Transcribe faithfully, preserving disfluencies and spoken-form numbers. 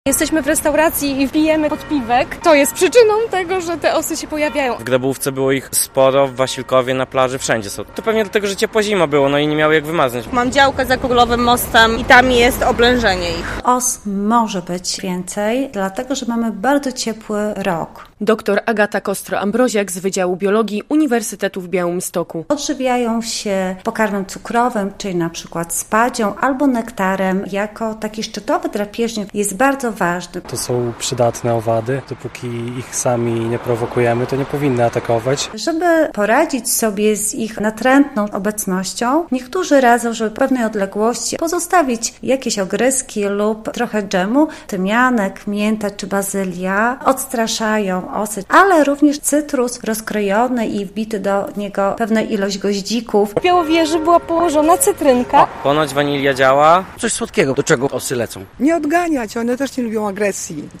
Jesteśmy w restauracji i pijemy podpiwek. To jest przyczyną tego, że te osy się pojawiają. W Grabówce było ich sporo, w Wasilkowie, na plaży, wszędzie są. To pewnie dlatego, że ciepła zima było, no i nie miały jak wymaznąć. Mam działkę za Królowym Mostem i tam jest oblężenie ich. Os może być więcej, dlatego że mamy bardzo ciepły rok. Doktor Agata Kostro-Ambroziak z Wydziału Biologii Uniwersytetu w Białymstoku. Odżywiają się pokarmem cukrowym, czyli na przykład spadzią albo nektarem. Jako taki szczytowy drapieżnik jest bardzo ważny. To są przydatne owady. Dopóki ich sami nie prowokujemy, to nie powinny atakować. Żeby poradzić sobie z ich natrętną obecnością, niektórzy radzą, żeby w pewnej odległości pozostawić jakieś ogryski lub trochę dżemu. Tymianek, mięta czy bazylia odstraszają osy, ale również cytrus rozkrojony i wbity do niego pewna ilość goździków. W Białowieży była położona cytrynka. Ponoć wanilia działa. Coś słodkiego, do czego osy lecą. Nie odganiać, one też nie lubią agresji.